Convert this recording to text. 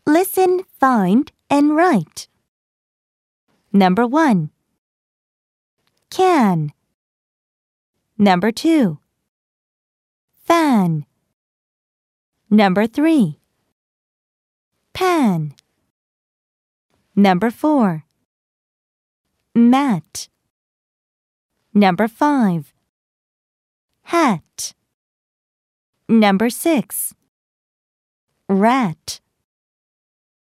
Listen, find, and write. Number 1. Can. Number 2. Fan. Number 3. Pan. Number 4. Mat. Number 5. Hat. Number 6. Rat.